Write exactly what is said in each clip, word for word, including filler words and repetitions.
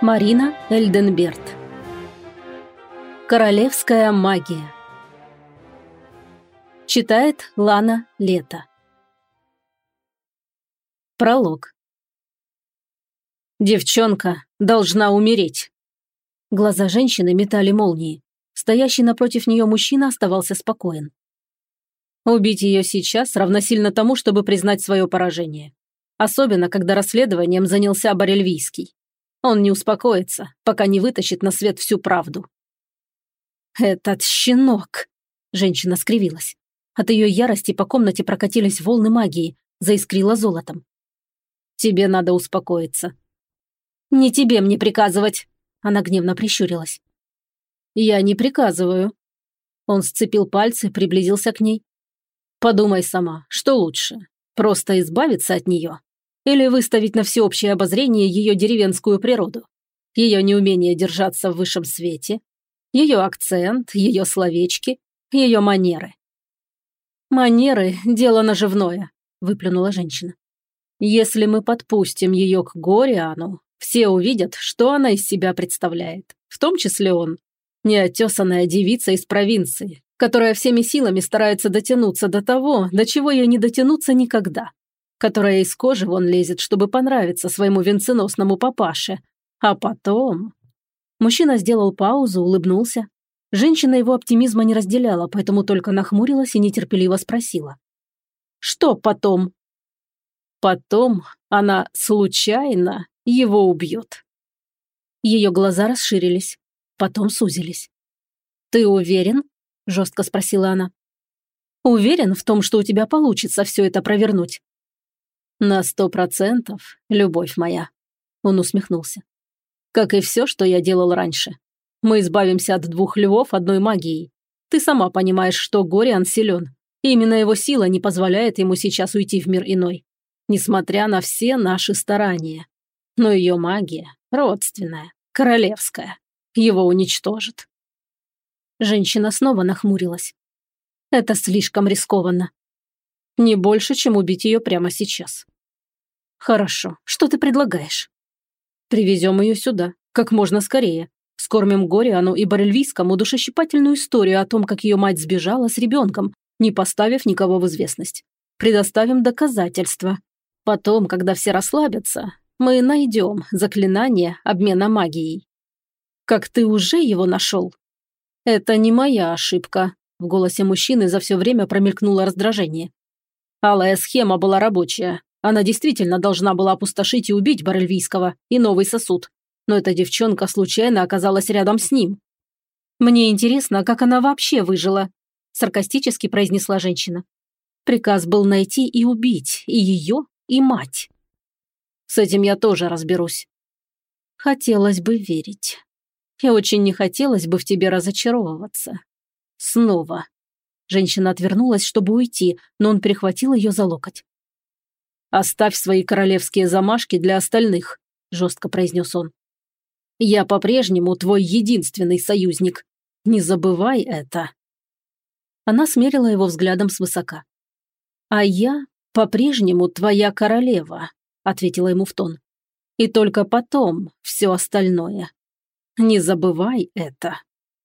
Марина Эльденберт. Королевская магия. Читает Лана Лето. Пролог. Девчонка должна умереть. Глаза женщины метали молнии. Стоящий напротив нее мужчина оставался спокоен. Убить ее сейчас равносильно тому, чтобы признать свое поражение. Особенно, когда расследованием занялся Барельвийский. Он не успокоится, пока не вытащит на свет всю правду. «Этот щенок!» – женщина скривилась. От ее ярости по комнате прокатились волны магии, заискрило золотом. «Тебе надо успокоиться». «Не тебе мне приказывать!» – она гневно прищурилась. «Я не приказываю». Он сцепил пальцы, приблизился к ней. «Подумай сама, что лучше, просто избавиться от нее или выставить на всеобщее обозрение ее деревенскую природу, ее неумение держаться в высшем свете, ее акцент, ее словечки, ее манеры». «Манеры – дело наживное», – выплюнула женщина. «Если мы подпустим ее к Гориану, все увидят, что она из себя представляет, в том числе он, неотесанная девица из провинции, которая всеми силами старается дотянуться до того, до чего ей не дотянуться никогда, которая из кожи вон лезет, чтобы понравиться своему венценосному папаше. А потом...» Мужчина сделал паузу, улыбнулся. Женщина его оптимизма не разделяла, поэтому только нахмурилась и нетерпеливо спросила. «Что потом?» «Потом она случайно его убьет». Ее глаза расширились, потом сузились. «Ты уверен?» – жестко спросила она. «Уверен в том, что у тебя получится все это провернуть?» «На сто процентов, любовь моя», – он усмехнулся. «Как и все, что я делал раньше. Мы избавимся от двух львов одной магией. Ты сама понимаешь, что Гориан силен, и именно его сила не позволяет ему сейчас уйти в мир иной, несмотря на все наши старания. Но ее магия, родственная, королевская, его уничтожит». Женщина снова нахмурилась. «Это слишком рискованно. Не больше, чем убить ее прямо сейчас». «Хорошо, что ты предлагаешь?» «Привезем ее сюда, как можно скорее. Скормим Гориану и Барельвийскому душещипательную историю о том, как ее мать сбежала с ребенком, не поставив никого в известность. Предоставим доказательства. Потом, когда все расслабятся, мы найдем заклинание обмена магией». «Как ты уже его нашел?» «Это не моя ошибка», – в голосе мужчины за все время промелькнуло раздражение. «Алая схема была рабочая. Она действительно должна была опустошить и убить Барельвийского и новый сосуд. Но эта девчонка случайно оказалась рядом с ним». «Мне интересно, как она вообще выжила», – саркастически произнесла женщина. «Приказ был найти и убить и ее, и мать». «С этим я тоже разберусь». «Хотелось бы верить. И очень не хотелось бы в тебе разочаровываться. Снова». Женщина отвернулась, чтобы уйти, но он перехватил ее за локоть. «Оставь свои королевские замашки для остальных», – жестко произнес он. «Я по-прежнему твой единственный союзник. Не забывай это». Она смерила его взглядом свысока. «А я по-прежнему твоя королева», – ответила ему в тон. «И только потом все остальное. Не забывай это».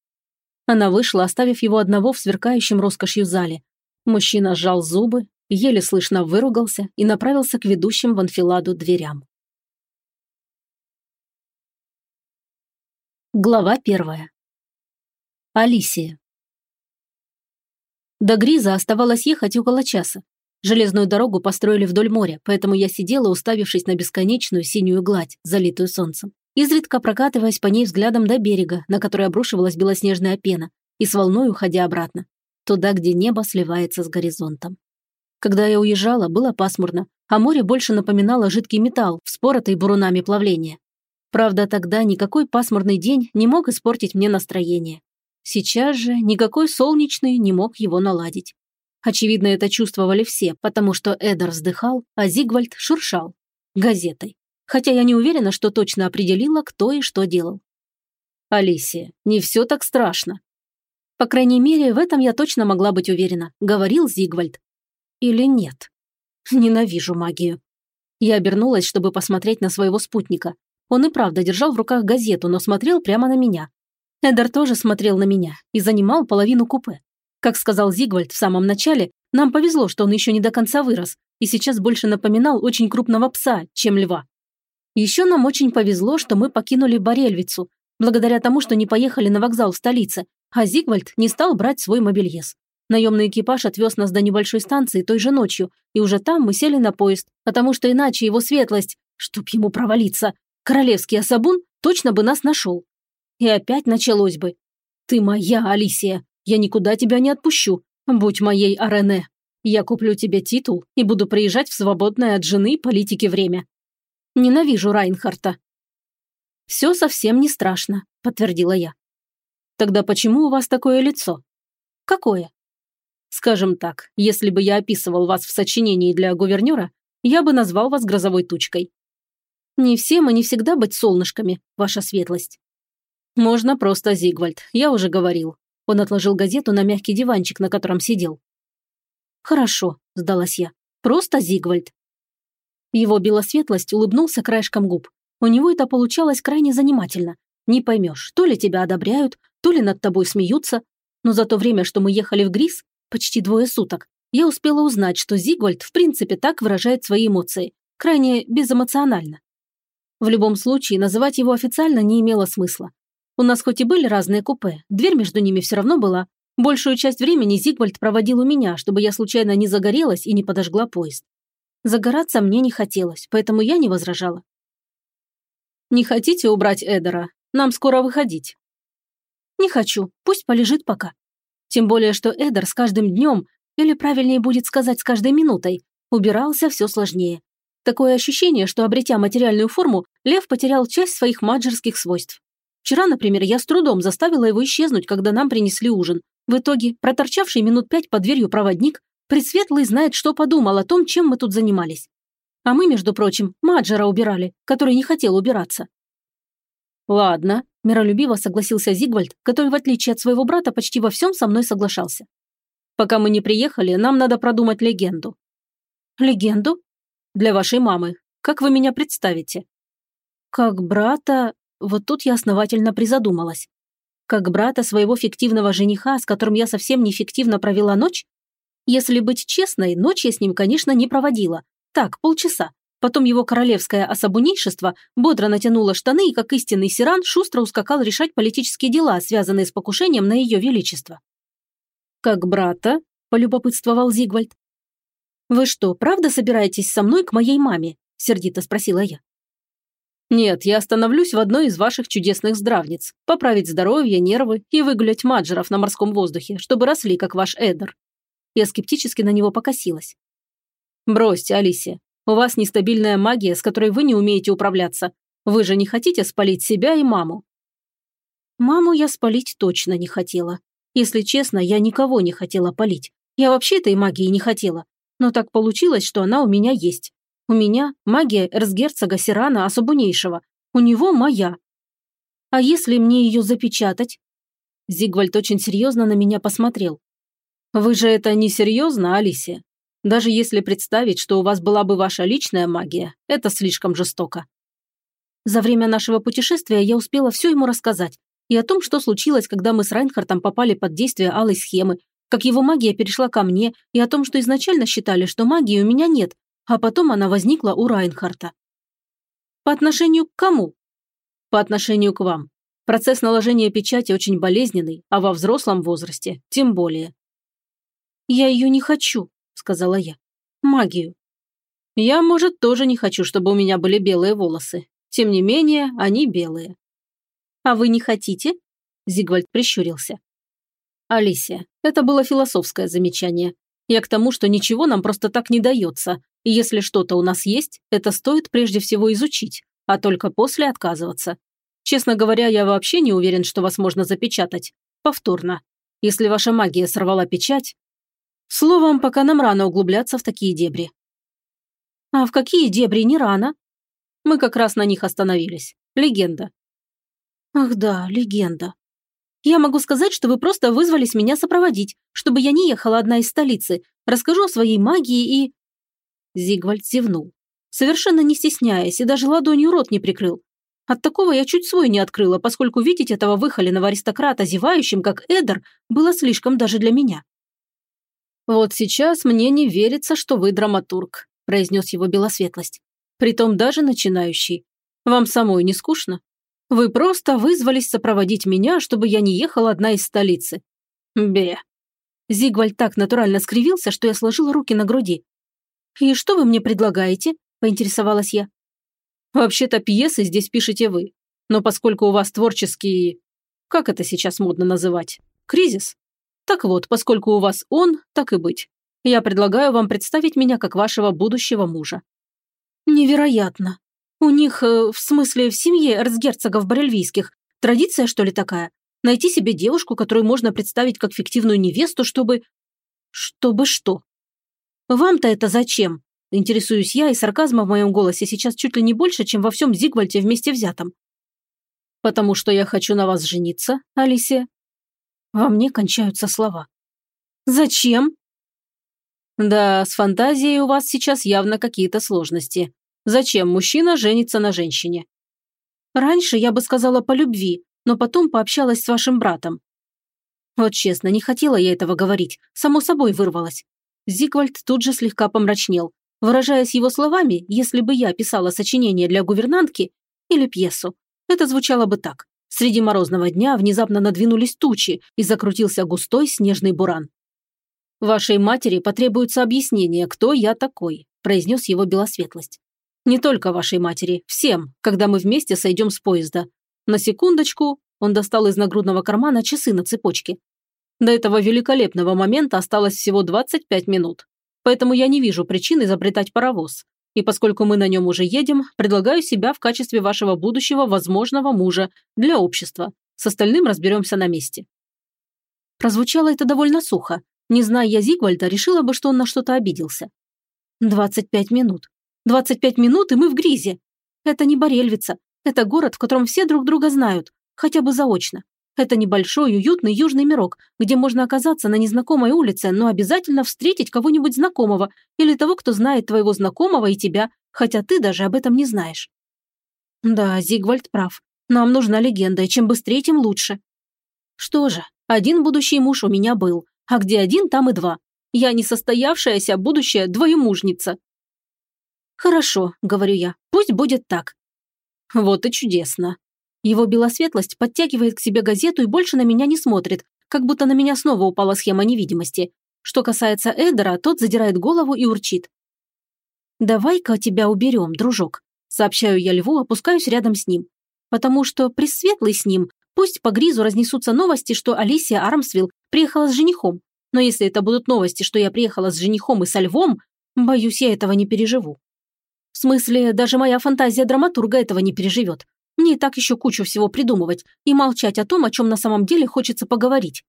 Она вышла, оставив его одного в сверкающем роскошью зале. Мужчина сжал зубы, еле слышно выругался и направился к ведущим в анфиладу дверям. Глава первая. Алисия. До Гриза оставалось ехать около часа. Железную дорогу построили вдоль моря, поэтому я сидела, уставившись на бесконечную синюю гладь, залитую солнцем, изредка прокатываясь по ней взглядом до берега, на который обрушивалась белоснежная пена, и с волной уходя обратно, туда, где небо сливается с горизонтом. Когда я уезжала, было пасмурно, а море больше напоминало жидкий металл, вспоротый бурунами плавления. Правда, тогда никакой пасмурный день не мог испортить мне настроение. Сейчас же никакой солнечный не мог его наладить. Очевидно, это чувствовали все, потому что Эдер вздыхал, а Зигвальд шуршал газетой. Хотя я не уверена, что точно определила, кто и что делал. «Алисия, не все так страшно». По крайней мере, в этом я точно могла быть уверена, говорил Зигвальд. Или нет? Ненавижу магию. Я обернулась, чтобы посмотреть на своего спутника. Он и правда держал в руках газету, но смотрел прямо на меня. Эдер тоже смотрел на меня и занимал половину купе. Как сказал Зигвальд в самом начале, нам повезло, что он еще не до конца вырос и сейчас больше напоминал очень крупного пса, чем льва. Еще нам очень повезло, что мы покинули Борельвицу, благодаря тому, что не поехали на вокзал в столице, а Зигвальд не стал брать свой мобильез. Наемный экипаж отвез нас до небольшой станции той же ночью, и уже там мы сели на поезд, потому что иначе его светлость, чтоб ему провалиться, королевский особун точно бы нас нашел. И опять началось бы. «Ты моя, Алисия, я никуда тебя не отпущу. Будь моей Арене. Я куплю тебе титул и буду приезжать в свободное от жены политики время. Ненавижу Райнхарта». «Все совсем не страшно», – подтвердила я. «Тогда почему у вас такое лицо?» «Какое?» «Скажем так, если бы я описывал вас в сочинении для гувернера, я бы назвал вас грозовой тучкой». «Не все мы не всегда быть солнышками, ваша светлость». «Можно просто Зигвальд, я уже говорил». Он отложил газету на мягкий диванчик, на котором сидел. «Хорошо», – сдалась я. «Просто Зигвальд». Его белосветлость улыбнулся краешком губ. У него это получалось крайне занимательно. Не поймешь, то ли тебя одобряют, то ли над тобой смеются. Но за то время, что мы ехали в Грис, почти двое суток, я успела узнать, что Зигвальд в принципе так выражает свои эмоции, крайне безэмоционально. В любом случае, называть его официально не имело смысла. У нас хоть и были разные купе, дверь между ними все равно была. Большую часть времени Зигвальд проводил у меня, чтобы я случайно не загорелась и не подожгла поезд. Загораться мне не хотелось, поэтому я не возражала. «Не хотите убрать Эдера? Нам скоро выходить». «Не хочу, пусть полежит пока. Тем более, что Эдер с каждым днем, или правильнее будет сказать с каждой минутой, убирался все сложнее. Такое ощущение, что, обретя материальную форму, лев потерял часть своих маджерских свойств. Вчера, например, я с трудом заставила его исчезнуть, когда нам принесли ужин. В итоге, проторчавший минут пять под дверью проводник, Пресветлый знает, что подумал о том, чем мы тут занимались. А мы, между прочим, Маджера убирали, который не хотел убираться. «Ладно», – миролюбиво согласился Зигвальд, который, в отличие от своего брата, почти во всем со мной соглашался. «Пока мы не приехали, нам надо продумать легенду». «Легенду?» «Для вашей мамы. Как вы меня представите?» «Как брата...» Вот тут я основательно призадумалась. Как брата своего фиктивного жениха, с которым я совсем неэффективно провела ночь? Если быть честной, ночь я с ним, конечно, не проводила. Так, полчаса. Потом его королевское особунейшество бодро натянуло штаны и, как истинный сиран, шустро ускакал решать политические дела, связанные с покушением на ее величество. «Как брата?» – полюбопытствовал Зигвальд. «Вы что, правда собираетесь со мной к моей маме?» – сердито спросила я. «Нет, я остановлюсь в одной из ваших чудесных здравниц, поправить здоровье, нервы и выгулять маджеров на морском воздухе, чтобы росли, как ваш Эдер». Я скептически на него покосилась. «Бросьте, Алисия, у вас нестабильная магия, с которой вы не умеете управляться. Вы же не хотите спалить себя и маму?» Маму я спалить точно не хотела. Если честно, я никого не хотела палить. Я вообще этой магии не хотела. Но так получилось, что она у меня есть. У меня магия эрцгерцога Сирана Особунейшего. У него моя. А если мне ее запечатать? Зигвальд очень серьезно на меня посмотрел. Вы же это не серьезно, Алисия? Даже если представить, что у вас была бы ваша личная магия, это слишком жестоко. За время нашего путешествия я успела все ему рассказать. И о том, что случилось, когда мы с Райнхартом попали под действие алой схемы, как его магия перешла ко мне, и о том, что изначально считали, что магии у меня нет, а потом она возникла у Райнхарта. По отношению к кому? По отношению к вам. Процесс наложения печати очень болезненный, а во взрослом возрасте тем более. «Я ее не хочу», — сказала я. «Магию». «Я, может, тоже не хочу, чтобы у меня были белые волосы. Тем не менее, они белые». «А вы не хотите?» — Зигвальд прищурился. «Алисия, это было философское замечание. Я к тому, что ничего нам просто так не дается, и если что-то у нас есть, это стоит прежде всего изучить, а только после отказываться. Честно говоря, я вообще не уверен, что вас можно запечатать. Повторно. Если ваша магия сорвала печать... Словом, пока нам рано углубляться в такие дебри». «А в какие дебри не рано?» «Мы как раз на них остановились. Легенда». «Ах да, легенда. Я могу сказать, что вы просто вызвались меня сопроводить, чтобы я не ехала одна из столицы. Расскажу о своей магии и...» Зигвальд зевнул, совершенно не стесняясь, и даже ладонью рот не прикрыл. От такого я чуть свой не открыла, поскольку видеть этого выхоленного аристократа зевающим, как Эдер, было слишком даже для меня. «Вот сейчас мне не верится, что вы драматург», – произнес его белосветлость. «Притом даже начинающий. Вам самой не скучно? Вы просто вызвались сопроводить меня, чтобы я не ехала одна из столицы. Бе». Зигвальд так натурально скривился, что я сложила руки на груди. «И что вы мне предлагаете?» – поинтересовалась я. «Вообще-то пьесы здесь пишете вы. Но поскольку у вас творческий... Как это сейчас модно называть? Кризис? Так вот, поскольку у вас он, так и быть. Я предлагаю вам представить меня как вашего будущего мужа». «Невероятно. У них, э, в смысле, в семье эрцгерцогов Барельвийских, традиция, что ли, такая? Найти себе девушку, которую можно представить как фиктивную невесту, чтобы... Чтобы что? Вам-то это зачем?» Интересуюсь я, и сарказма в моем голосе сейчас чуть ли не больше, чем во всем Зигвальде вместе взятом. «Потому что я хочу на вас жениться, Алисия». Во мне кончаются слова. «Зачем?» «Да, с фантазией у вас сейчас явно какие-то сложности. Зачем мужчина женится на женщине?» «Раньше я бы сказала по любви, но потом пообщалась с вашим братом». Вот честно, не хотела я этого говорить, само собой вырвалось. Зигвальд тут же слегка помрачнел. Выражаясь его словами, если бы я писала сочинение для гувернантки или пьесу, это звучало бы так. Среди морозного дня внезапно надвинулись тучи и закрутился густой снежный буран. «Вашей матери потребуется объяснение, кто я такой», – произнес его белосветлость. «Не только вашей матери, всем, когда мы вместе сойдем с поезда. На секундочку», – он достал из нагрудного кармана часы на цепочке. «До этого великолепного момента осталось всего двадцать пять минут. Поэтому я не вижу причин изобретать паровоз. И поскольку мы на нем уже едем, предлагаю себя в качестве вашего будущего возможного мужа для общества. С остальным разберемся на месте». Прозвучало это довольно сухо. Не зная я Зигвальда, решила бы, что он на что-то обиделся. двадцать пять минут. двадцать пять минут, и мы в Гризе. Это не Барельвица. Это город, в котором все друг друга знают, хотя бы заочно. Это небольшой, уютный южный мирок, где можно оказаться на незнакомой улице, но обязательно встретить кого-нибудь знакомого или того, кто знает твоего знакомого и тебя, хотя ты даже об этом не знаешь. Да, Зигвальд прав. Нам нужна легенда, и чем быстрее, тем лучше. Что же, один будущий муж у меня был, а где один, там и два. Я не состоявшаяся будущая двоемужница. Хорошо, говорю я, пусть будет так. Вот и чудесно. Его белосветлость подтягивает к себе газету и больше на меня не смотрит, как будто на меня снова упала схема невидимости. Что касается Эдера, тот задирает голову и урчит. «Давай-ка тебя уберем, дружок», – сообщаю я льву, опускаюсь рядом с ним. Потому что пресветлый с ним, пусть по Гризу разнесутся новости, что Алисия Армсвилл приехала с женихом, но если это будут новости, что я приехала с женихом и со львом, боюсь, я этого не переживу. В смысле, даже моя фантазия драматурга этого не переживет. Мне и так еще кучу всего придумывать и молчать о том, о чем на самом деле хочется поговорить.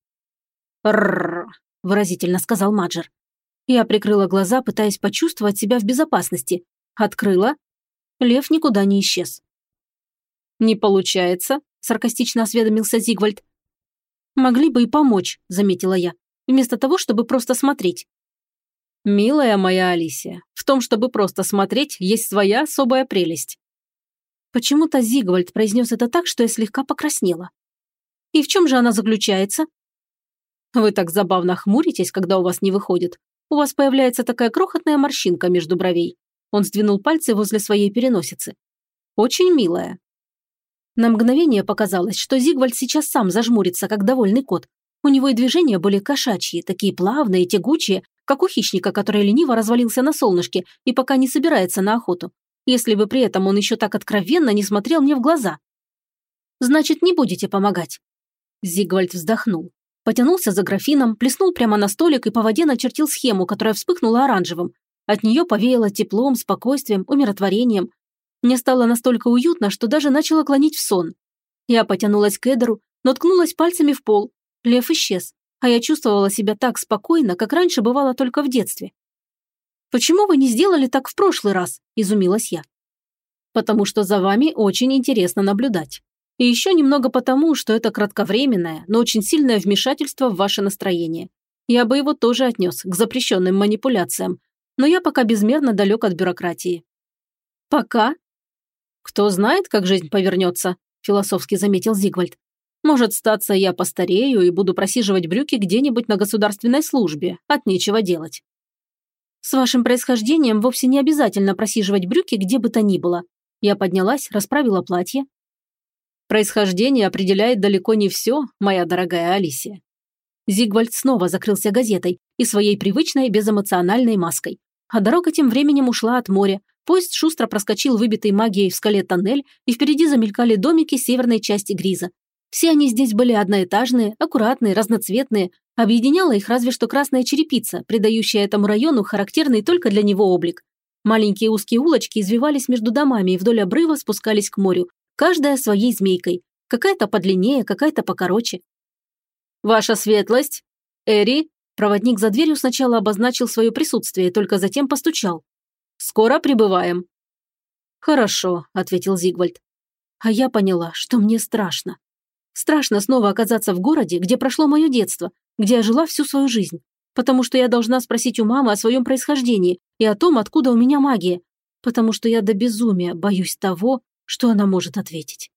«Рррр», – выразительно сказал Маджер. Я прикрыла глаза, пытаясь почувствовать себя в безопасности. Открыла. Лев никуда не исчез. «Не получается», – саркастично осведомился Зигвальд. «Могли бы и помочь», – заметила я, вместо того, чтобы просто смотреть. «Милая моя Алисия, в том, чтобы просто смотреть, есть своя особая прелесть». Почему-то Зигвальд произнес это так, что я слегка покраснела. «И в чем же она заключается?» «Вы так забавно хмуритесь, когда у вас не выходит. У вас появляется такая крохотная морщинка между бровей». Он сдвинул пальцы возле своей переносицы. «Очень милая». На мгновение показалось, что Зигвальд сейчас сам зажмурится, как довольный кот. У него и движения были кошачьи, такие плавные, тягучие, как у хищника, который лениво развалился на солнышке и пока не собирается на охоту. Если бы при этом он еще так откровенно не смотрел мне в глаза. «Значит, не будете помогать?» Зигвальд вздохнул. Потянулся за графином, плеснул прямо на столик и по воде начертил схему, которая вспыхнула оранжевым. От нее повеяло теплом, спокойствием, умиротворением. Мне стало настолько уютно, что даже начало клонить в сон. Я потянулась к Эдеру, но ткнулась пальцами в пол. Лев исчез, а я чувствовала себя так спокойно, как раньше бывало только в детстве. «Почему вы не сделали так в прошлый раз?» – изумилась я. «Потому что за вами очень интересно наблюдать. И еще немного потому, что это кратковременное, но очень сильное вмешательство в ваше настроение. Я бы его тоже отнес к запрещенным манипуляциям, но я пока безмерно далек от бюрократии». «Пока?» «Кто знает, как жизнь повернется», – философски заметил Зигвальд. «Может, статься я постарею и буду просиживать брюки где-нибудь на государственной службе, от нечего делать». «С вашим происхождением вовсе не обязательно просиживать брюки где бы то ни было». Я поднялась, расправила платье. «Происхождение определяет далеко не все, моя дорогая Алисия». Зигвальд снова закрылся газетой и своей привычной безэмоциональной маской. А дорога тем временем ушла от моря. Поезд шустро проскочил выбитый магией в скале тоннель, и впереди замелькали домики северной части Гриза. Все они здесь были одноэтажные, аккуратные, разноцветные. Объединяла их разве что красная черепица, придающая этому району характерный только для него облик. Маленькие узкие улочки извивались между домами и вдоль обрыва спускались к морю, каждая своей змейкой. Какая-то подлиннее, какая-то покороче. «Ваша светлость! Эри!» Проводник за дверью сначала обозначил свое присутствие, только затем постучал. «Скоро прибываем». «Хорошо», – ответил Зигвальд. А я поняла, что мне страшно. Страшно снова оказаться в городе, где прошло мое детство, где я жила всю свою жизнь. Потому что я должна спросить у мамы о своем происхождении и о том, откуда у меня магия. Потому что я до безумия боюсь того, что она может ответить.